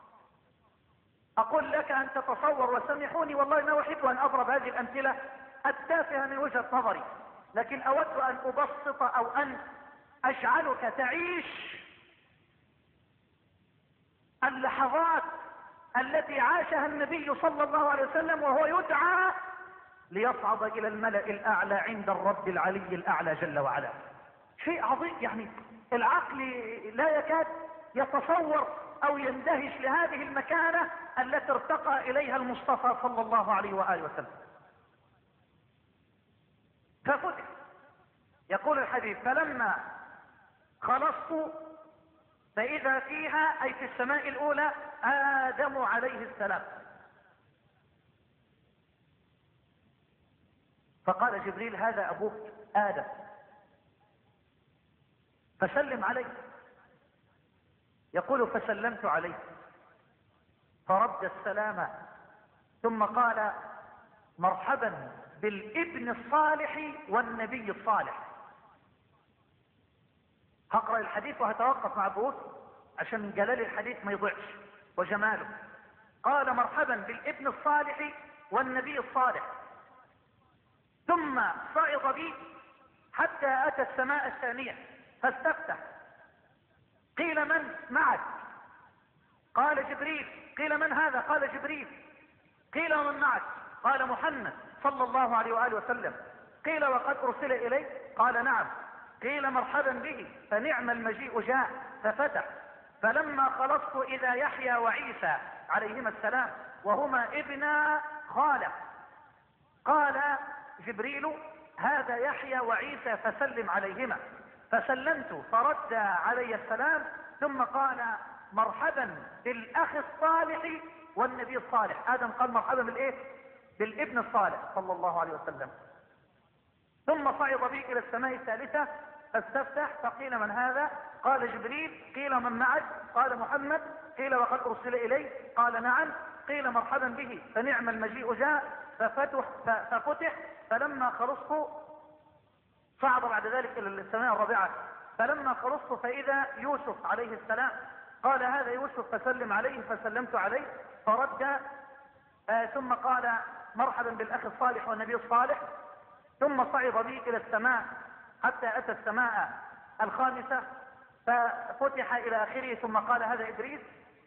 اقول لك ان تتصور، وسامحوني والله ما احب ان اضرب هذه الامثلة التافهة من وجهة نظري، لكن اود ان ابسط او ان اجعلك تعيش اللحظات التي عاشها النبي صلى الله عليه وسلم وهو يدعى ليصعد الى الملأ الاعلى عند الرب العلي الاعلى جل وعلا. شيء عظيم، يعني العقل لا يكاد يتصور او يندهش لهذه المكانة التي ارتقى اليها المصطفى صلى الله عليه وآله وسلم. ففتح، يقول الحديث فلما خلصت فإذا فيها، أي في السماء الأولى، آدم عليه السلام. فقال جبريل هذا أبوك آدم فسلم عليه. يقول فسلمت عليه فرد السلام ثم قال مرحبا بالابن الصالح والنبي الصالح. هقرأ الحديث وهتوقف مع بوث عشان جلال الحديث ما يضيعش وجماله. قال مرحبا بالابن الصالح والنبي الصالح، ثم صعد بي حتى أتى السماء الثانية فاستفتح. قيل من معك؟ قال جبريل. قيل من هذا؟ قال جبريل. قيل ومن معك؟ قال محمد صلى الله عليه وآله وسلم. قيل وقد أرسل إليه؟ قال نعم. قيل مرحبا به، فنعم المجيء جاء. ففتح، فلما خلصت إذا يحيى وعيسى عليهما السلام وهما ابنا خالة. قال جبريل هذا يحيى وعيسى فسلم عليهما. فسلمت فرد علي السلام ثم قال مرحبا بالأخ الصالح والنبي الصالح. آدم قال مرحبا بالايه؟ بالابن الصالح صلى الله عليه وسلم. ثم صعد بي إلى السماء الثالثة فاستفتح، فقيل من هذا؟ قال جبريل. قيل من معك؟ قال محمد. قيل وقد أرسل إليه؟ قال نعم. قيل مرحبا به، فنعم المجيء جاء. ففتح, ففتح فلما خلصت صعد بعد ذلك إلى السماء الرابعة. فلما خلصت فإذا يوسف عليه السلام. قال هذا يوسف فسلم عليه، فسلمت عليه فرد. آه ثم قال مرحبا بالأخ الصالح والنبي الصالح. ثم صعد بي إلى السماء حتى أتى السماء الخامسة ففتح إلى آخره. ثم قال هذا إدريس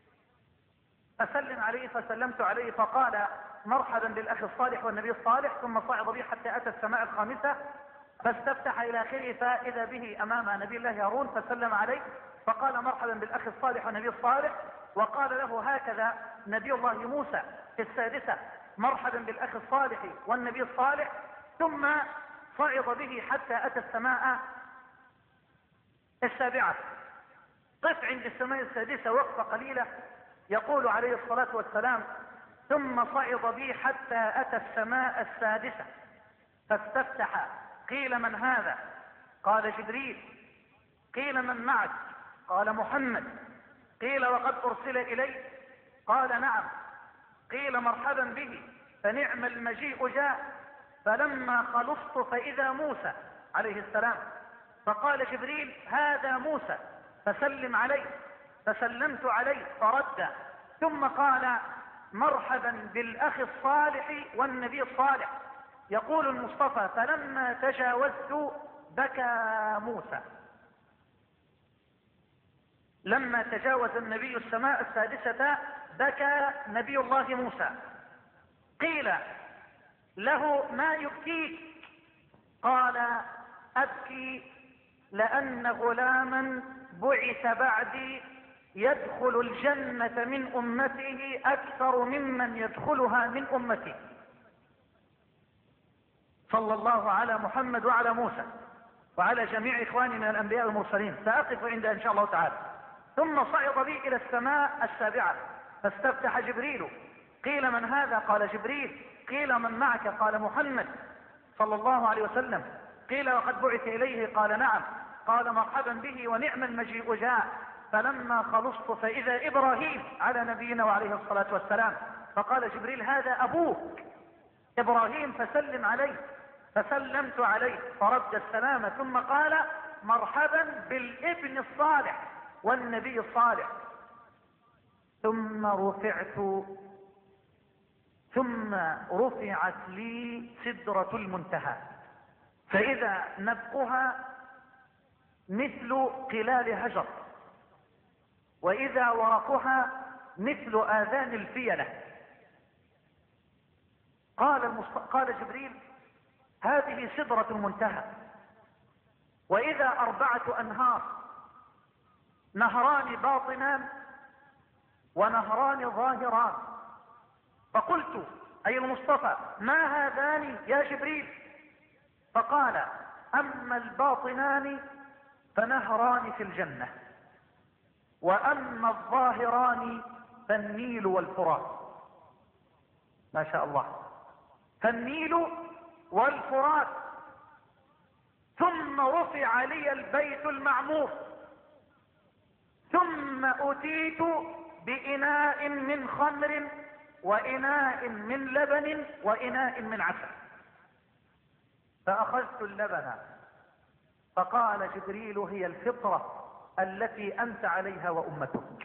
فسلم عليه، فسلمت عليه فقال مرحبا بالأخ الصالح والنبي الصالح. ثم صعد بي حتى أتى السماء الخامسة فاستفتح إلى آخره، فإذا به أمام نبي الله هارون فسلم عليه فقال مرحبا بالأخ الصالح والنبي الصالح. وقال له هكذا نبي الله موسى في السادسة مرحبا بالأخ الصالح والنبي الصالح. ثم صعد به حتى أتى السماء السابعة. قف عند السماء السادسة وقفة قليلة. يقول عليه الصلاة والسلام ثم صعد بي حتى أتى السماء السادسة فاستفتح. قيل من هذا؟ قال جبريل. قيل من معك؟ قال محمد. قيل وقد أرسل إليه؟ قال نعم. قيل مرحبا به، فنعم المجيء جاء. فلما خلصت فإذا موسى عليه السلام. فقال جبريل هذا موسى فسلم عليه. فسلمت عليه فرد. ثم قال مرحبا بالأخ الصالح والنبي الصالح. يقول المصطفى فلما تجاوزت بكى موسى. لما تجاوز النبي السماء السادسة بكى نبي الله موسى. قيل له ما يبكيك؟ قال أبكي لأن غلاما بعث بعدي يدخل الجنة من أمته أكثر ممن يدخلها من أمتي. صلى الله على محمد وعلى موسى. وعلى جميع إخواني من الأنبياء والمرسلين، سأقف عندها إن شاء الله تعالى. ثم صعد بي إلى السماء السابعة فاستفتح جبريل. قيل من هذا؟ قال جبريل. قيل من معك؟ قال محمد صلى الله عليه وسلم. قيل وقد بعث إليه؟ قال نعم. قال مرحبا به ونعم المجيء جاء. فلما خلصت فإذا إبراهيم على نبينا وعليه الصلاة والسلام. فقال جبريل هذا أبوك إبراهيم فسلم عليه. فسلمت عليه فرد السلام ثم قال مرحبا بالابن الصالح والنبي الصالح. ثم رفعت ثم رفعت لي سدرة المنتهى فإذا نبقها مثل قلال هجر وإذا ورقها مثل آذان الفيلة. قال, المصط... قال جبريل هذه سدرة المنتهى وإذا أربعة أنهار نهران باطنان ونهران ظاهران. فقلت أي المصطفى ما هذان يا جبريل؟ فقال أما الباطنان فنهران في الجنة وأما الظاهران فالنيل والفرات. ما شاء الله، فالنيل والفرات. ثم رفع لي البيت المعمور ثم أتيت بإناء من خمر وإناء من لبن وإناء من عسل. فأخذت اللبن فقال جبريل هي الفطرة التي أنت عليها وأمتك.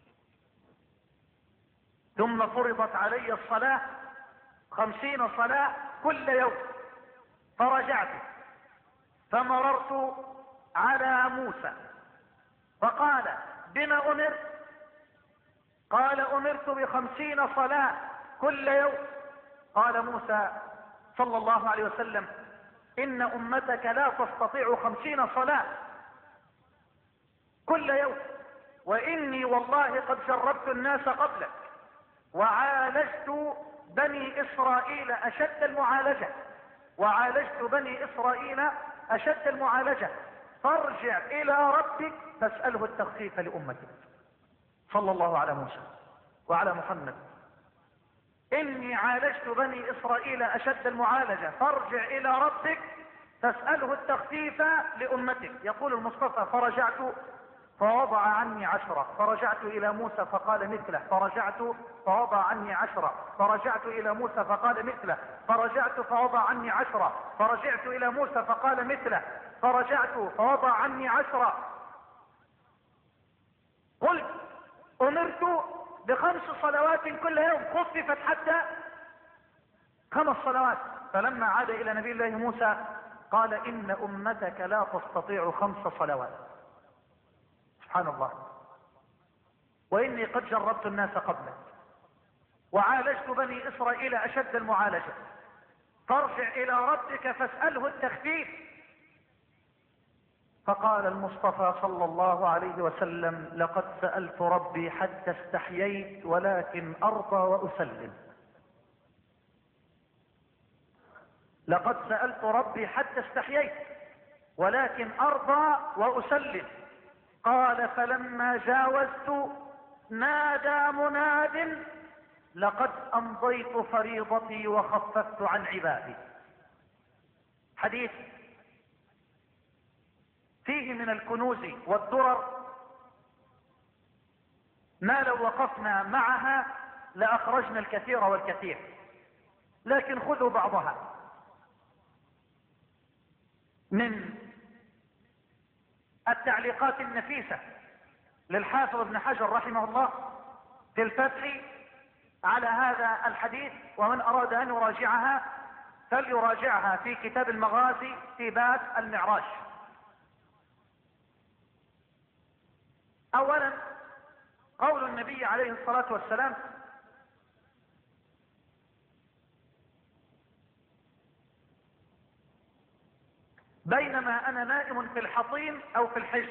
ثم فرضت علي الصلاة خمسين صلاة كل يوم. فرجعت فمررت على موسى فقال بما أمرت؟ قال أمرت بخمسين صلاة كل يوم. قال موسى صلى الله عليه وسلم إن أمتك لا تستطيع خمسين صلاة كل يوم، وإني والله قد جربت الناس قبلك وعالجت بني إسرائيل أشد المعالجة وعالجت بني إسرائيل أشد المعالجة فارجع إلى ربك فاسأله التخفيف لأمتك. صلى الله على موسى وعلى محمد. إني عالجت بني إسرائيل أشد المعالجة فارجع إلى ربك فاسأله التخفيف لأمتك. يقول المصطفى فرجعت فوضع عني عشرة فرجعت إلى موسى فقال مثله فرجعت فوضع عني عشرة فرجعت إلى موسى فقال مثله فرجعت فوضع عني عشرة فرجعت إلى موسى فقال مثله فرجعت فوضع عني عشرة. قلت أمرت بخمس صلوات كل يوم خففت حتى خمس صلوات. فلما عاد إلى نبي الله موسى قال إن أمتك لا تستطيع خمس صلوات. سبحان الله. وإني قد جربت الناس قبلك وعالجت بني إسرائيل أشد المعالجة فارجع إلى ربك فاسأله التخفيف. فقال المصطفى صلى الله عليه وسلم لقد سألت ربي حتى استحييت ولكن أرضى وأسلم. لقد سألت ربي حتى استحييت ولكن أرضى وأسلم. قال فلما جاوزت نادى مناد لقد أمضيت فريضتي وخففت عن عبادي. حديث فيه من الكنوز والدرر ما لو وقفنا معها لأخرجنا الكثير والكثير، لكن خذوا بعضها. من التعليقات النفيسة للحافظ ابن حجر رحمه الله في الفتح على هذا الحديث، ومن أراد أن يراجعها فليراجعها في كتاب المغازي في باب المعراج. أولا قول النبي عليه الصلاة والسلام بينما أنا نائم في الحصين أو في الحجر.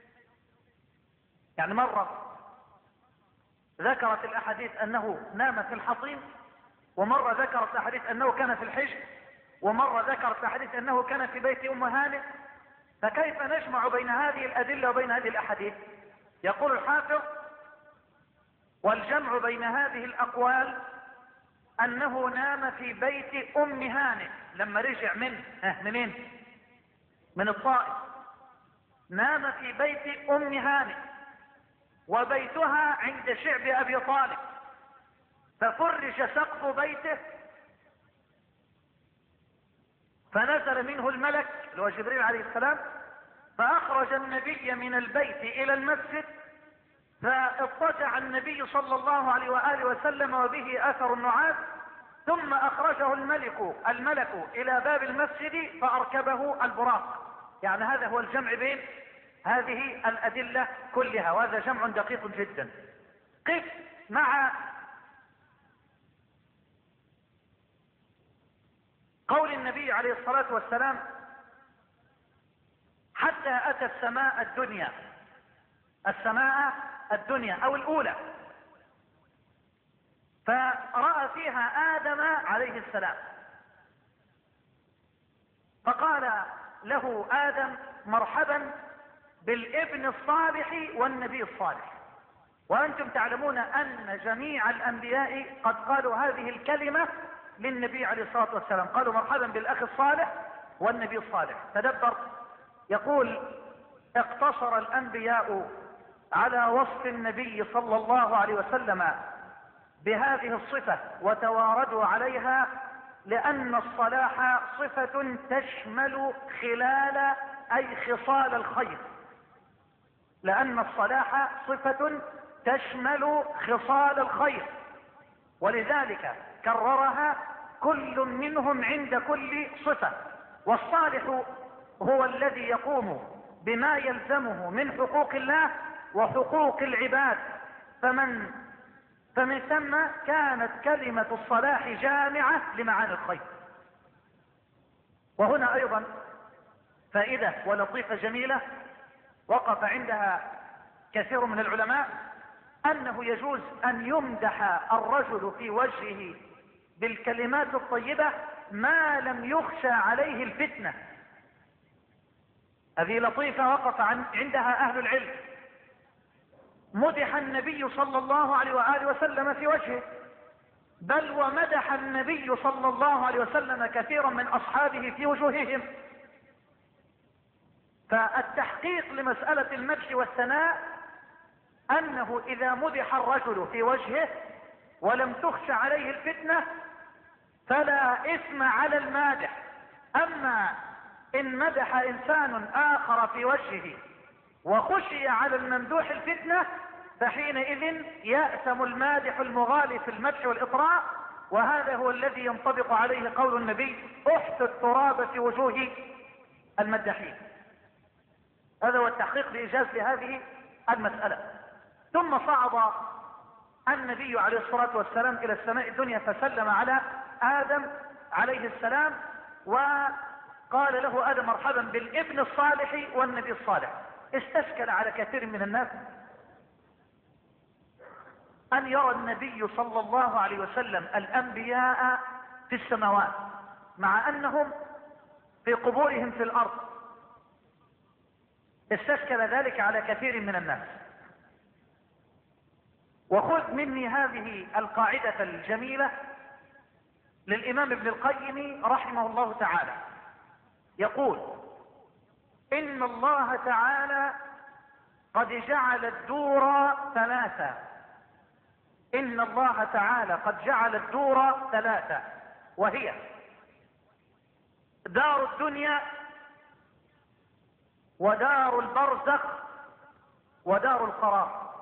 يعني مرة ذكرت الأحاديث أنه نام في الحصين، ومرة ذكرت الأحاديث أنه كان في الحجر، ومرة ذكرت الأحاديث أنه كان في بيت أم هانئ. فكيف نجمع بين هذه الأدلة وبين هذه الأحاديث؟ يقول الحافظ: والجمع بين هذه الأقوال أنه نام في بيت أم هانئ لما رجع من منين؟ من الطائف. نام في بيت أم هانئ وبيتها عند شعب أبي طالب، ففرج سقف بيته فنزل منه الملك اللي هو جبريل عليه السلام، فأخرج النبي من البيت إلى المسجد، فاضطجع النبي صلى الله عليه وآله وسلم وبه أثر النعاس، ثم أخرجه الملك الملك إلى باب المسجد فأركبه البراق. يعني هذا هو الجمع بين هذه الأدلة كلها، وهذا جمع دقيق جدا. قف مع قول النبي عليه الصلاة والسلام: حتى أتى السماء الدنيا، السماء الدنيا أو الأولى، فرأى فيها آدم عليه السلام، فقال له آدم: مرحبا بالابن الصالح والنبي الصالح. وأنتم تعلمون أن جميع الأنبياء قد قالوا هذه الكلمة للنبي عليه الصلاة والسلام، قالوا مرحبا بالأخ الصالح والنبي الصالح. تدبر، يقول: اقتصر الأنبياء على وصف النبي صلى الله عليه وسلم بهذه الصفة وتواردوا عليها، لأن الصلاح صفة تشمل خلال أي خصال الخير، لأن الصلاح صفة تشمل خصال الخير، ولذلك كررها كل منهم عند كل صفة. والصالح هو الذي يقوم بما يلزمه من حقوق الله وحقوق العباد، فمن فمن ثم كانت كلمة الصلاح جامعة لمعاني الخير. وهنا أيضا فائدة ولطيفة جميلة وقف عندها كثير من العلماء، أنه يجوز أن يمدح الرجل في وجهه بالكلمات الطيبة ما لم يخشى عليه الفتنة. هذه لطيفة وقف عن عندها أهل العلم. مدح النبي صلى الله عليه وآله وسلم في وجهه، بل ومدح النبي صلى الله عليه وسلم كثيرا من أصحابه في وجوههم. فالتحقيق لمسألة المدح والثناء أنه إذا مدح الرجل في وجهه ولم تخش عليه الفتنة فلا إثم على المادح. أما إن مدح إنسان آخر في وجهه وخشي على الممدوح الفتنة فحينئذ يأثم المادح المغالي في المدح والإطراء، وهذا هو الذي ينطبق عليه قول النبي: احثوا التراب في وجوه المداحين. هذا هو التحقيق لإيجاز لهذه المسألة. ثم صعد النبي عليه الصلاة والسلام إلى السماء الدنيا فسلم على آدم عليه السلام، وقال له آدم: مرحبا بالابن الصالح والنبي الصالح. استشكل على كثير من الناس أن يرى النبي صلى الله عليه وسلم الأنبياء في السماوات مع أنهم في قبورهم في الأرض. استشكل ذلك على كثير من الناس. وخذ مني هذه القاعدة الجميلة للإمام ابن القيم رحمه الله تعالى، يقول: إن الله تعالى قد جعل الدور ثلاثة. إن الله تعالى قد جعل الدور ثلاثة، وهي دار الدنيا ودار البرزخ ودار القرار.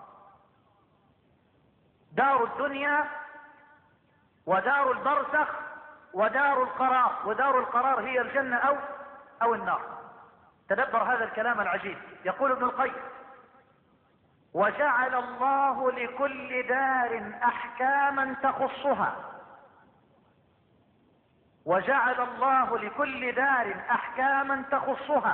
دار الدنيا ودار البرزخ ودار القرار. ودار القرار هي الجنة أو أو النار. تدبر هذا الكلام العجيب. يقول ابن القيم: وجعل الله لكل دار أحكاما تخصها. وجعل الله لكل دار أحكاما تخصها،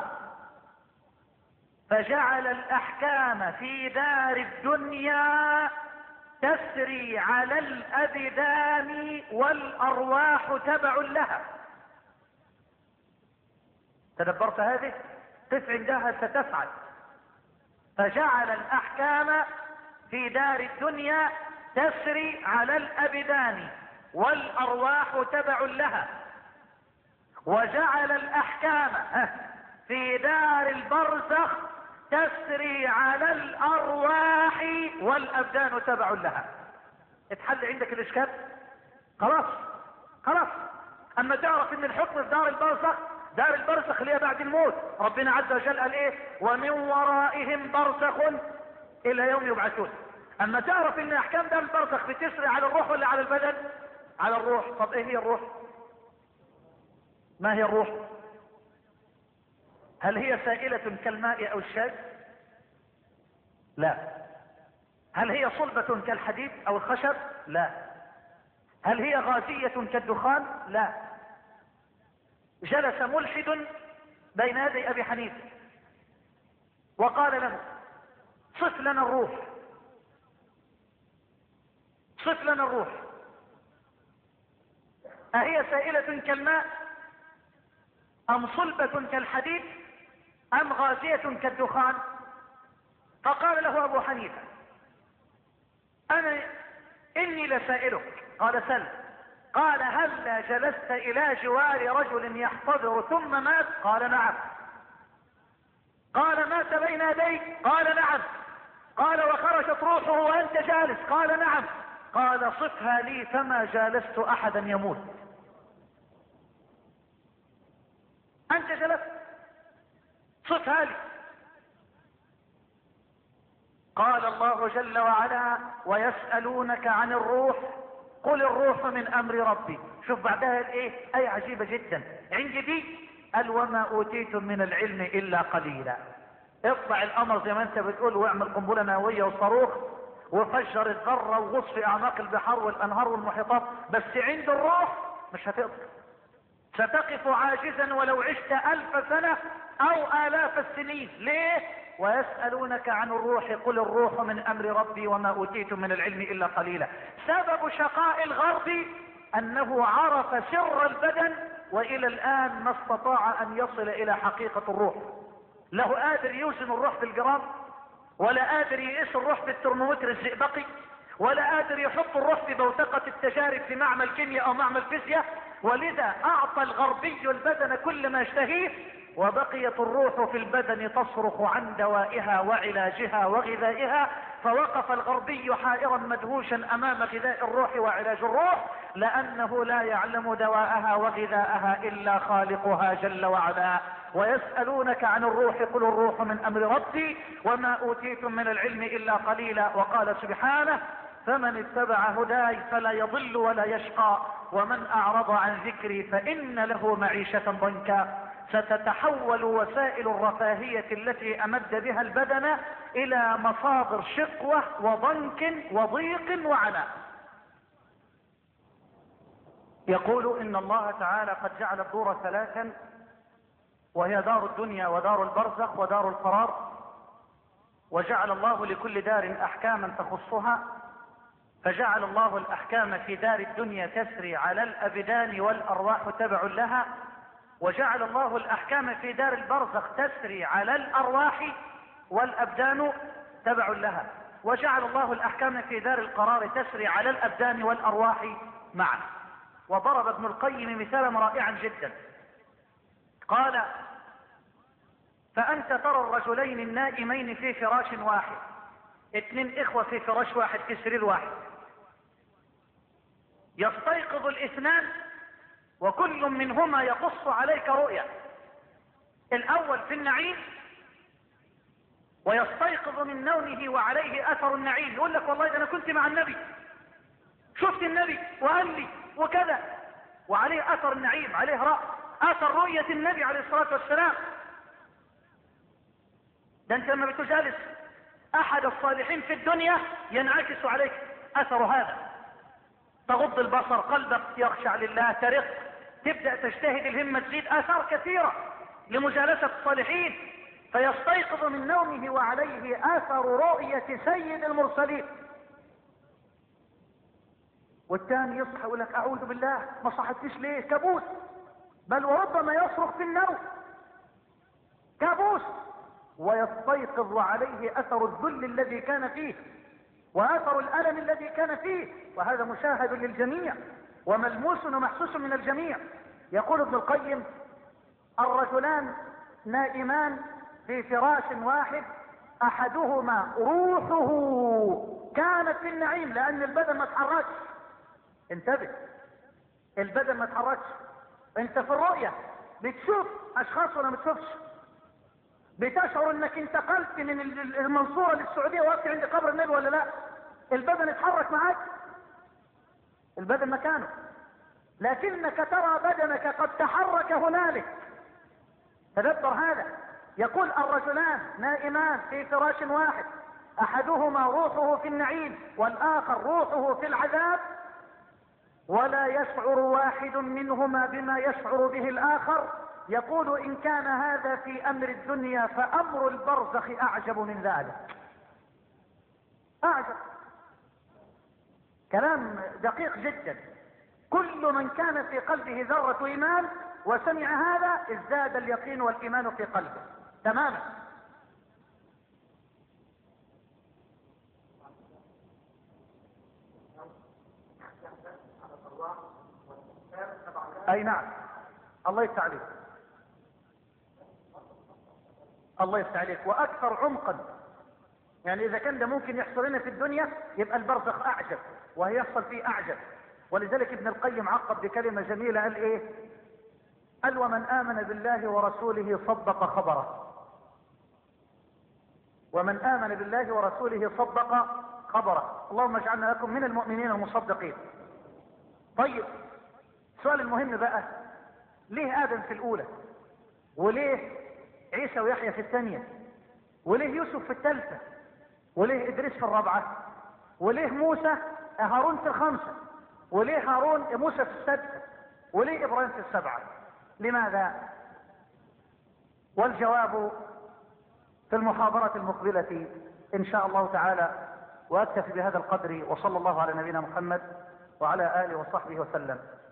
فجعل الأحكام في دار الدنيا تسري على الأبدان والأرواح تبع لها. تدبرت هذه؟ قف عندها ستسعد. فجعل الأحكام في دار الدنيا تسري على الأبدان والأرواح تبع لها، وجعل الأحكام في دار البرزخ تسري على الأرواح والأبدان تبع لها. اتحل عندك الإشكال؟ خلاص خلاص. أما تعرف إن الحكم في دار البرزخ، دار البرزخ اللي هي بعد الموت، ربنا عز وجل قال إيه؟ ومن ورائهم برزخ إلى يوم يبعثون. أما تعرف إن أحكام دار البرزخ بتسري على الروح ولا على البدن؟ على الروح. طب إيه هي الروح؟ ما هي الروح؟ هل هي سائلة كالماء أو الشاي؟ لا. هل هي صلبة كالحديد أو الخشب؟ لا. هل هي غازية كالدخان؟ لا. جلس ملحد بين يدي أبي حنيفة وقال له صف لنا الروح، صف لنا الروح، أهي سائلة كالماء أم صلبة كالحديد أم غازية كالدخان؟ فقال له أبو حنيفة أنا إني لسائلك. قال سل. قال هل جلست إلى جوار رجل يحتضر ثم مات؟ قال نعم. قال مات بين يديك؟ قال نعم. قال وخرجت روحه وأنت جالس؟ قال نعم. قال صفها لي فما جالست أحدا يموت. أنت جلست، صفها لي. قال الله جل وعلا ويسألونك عن الروح قل الروح من أمر ربي. شوف بعدها ايه؟ آية عجيبة جدا عندي دي، قال وما أوتيتم من العلم إلا قليلا. اطلع القمر زي ما انت بتقول واعمل قنبلة نووية وصاروخ وفجر الذرة وغص في أعماق البحار والأنهار والمحيطات، بس عند الروح مش هتقدر. ستقف عاجزا ولو عشت ألف سنة أو آلاف السنين. ليه؟ ويسألونك عن الروح قل الروح من أمر ربي وما أوتيتم من العلم إلا قليلا. سبب شقاء الغرب أنه عرف سر البدن وإلى الآن ما استطاع أن يصل إلى حقيقة الروح. له قادر يوزن الروح بالجرام، ولا قادر يقيس الروح بالترمومتر الزئبقي، ولا قادر يحط الروح في بوتقة التجارب في معمل كيمياء أو معمل فيزياء. ولذا أعطى الغربي البدن كل ما يشتهيه، وبقيت الروح في البدن تصرخ عن دوائها وعلاجها وغذائها. فوقف الغربي حائرا مدهوشا أمام غذاء الروح وعلاج الروح، لأنه لا يعلم دواءها وغذاءها إلا خالقها جل وعلا. ويسألونك عن الروح قل الروح من أمر ربي وما أوتيتم من العلم إلا قليلا. وقال سبحانه فمن اتبع هداي فلا يضل ولا يشقى ومن أعرض عن ذكري فإن له معيشة ضنكا. ستتحول وسائل الرفاهية التي أمد بها البدن إلى مصادر شقوة وضنك وضيق وعناء. يقول إن الله تعالى قد جعل الدور ثلاثا، وهي دار الدنيا ودار البرزخ ودار القرار، وجعل الله لكل دار أحكاما تخصها. فجعل الله الأحكام في دار الدنيا تسري على الأبدان والأرواح تبع لها، وجعل الله الأحكام في دار البرزخ تسري على الأرواح والأبدان تبع لها، وجعل الله الأحكام في دار القرار تسري على الأبدان والأرواح معا. وضرب ابن القيم مثالا رائعا جدا، قال فأنت ترى الرجلين النائمين في فراش واحد، اثنين إخوة في فراش واحد في سرير واحد، يستيقظ الاثنان وكل منهما يقص عليك رؤيا. الأول في النعيم ويستيقظ من نومه وعليه أثر النعيم، يقول لك والله ده أنا كنت مع النبي، شفت النبي وقال لي وكذا، وعليه أثر النعيم، عليه رأى أثر رؤية النبي عليه الصلاة والسلام. ده أنت لما بتجالس أحد الصالحين في الدنيا ينعكس عليك أثر هذا، تغض البصر، قلبك يخشع لله، ترق، تبدأ تجتهد، الهمة تزيد، آثار كثيرة لمجالسة الصالحين. فيستيقظ من نومه وعليه آثر رؤية سيد المرسلين. والثاني يصحى يقول لك أعوذ بالله ما صحتش ليه، كابوس، بل وربما يصرخ في النوم. كابوس، ويستيقظ عليه اثر الذل الذي كان فيه واثر الالم الذي كان فيه، وهذا مشاهد للجميع وملموس ومحسوس من الجميع. يقول ابن القيم: الرجلان نائمان في فراش واحد، احدهما روحه كانت في النعيم، لان البدن ما اتحركش. انتبه، البدن ما اتحركش. انت في الرؤية بتشوف اشخاص ولا ما بتشوفش؟ بتشعر انك انتقلت من المنصورة للسعودية وقفت عند قبر النبي ولا لا؟ البدن اتحرك معك؟ البدن مكانه، لكنك ترى بدنك قد تحرك هنالك. تدبر هذا. يقول: الرجلان نائمان في فراش واحد، احدهما روحه في النعيم والاخر روحه في العذاب، ولا يشعر واحد منهما بما يشعر به الاخر. يقول: ان كان هذا في امر الدنيا فامر البرزخ اعجب من ذلك. اعجب. كلام دقيق جدا. كل من كان في قلبه ذرة ايمان وسمع هذا ازداد اليقين والايمان في قلبه تماما. اي نعم، الله يفتح عليك، الله يفتح عليك. واكثر عمقا، يعني اذا كان ده ممكن يحصل لنا في الدنيا يبقى البرزخ اعجب وهيحصل فيه اعجب. ولذلك ابن القيم عقب بكلمة جميلة، قال ايه؟ قال: ومن امن بالله ورسوله صدق خبره. ومن امن بالله ورسوله صدق خبره. اللهم اجعلنا لكم من المؤمنين المصدقين. طيب، السؤال المهم بقى: ليه ادم في الاولى؟ وليه عيسى ويحيى في الثانية؟ وليه يوسف في الثالثة؟ وليه ادريس في الرابعة؟ وليه موسى هارون في الخامسة؟ وليه هارون موسى في السادسة؟ وليه ابراهيم في السبعة؟ لماذا؟ والجواب في المحاضرة المقبلة ان شاء الله تعالى. واكتفي بهذا القدر، وصلى الله على نبينا محمد وعلى اله وصحبه وسلم.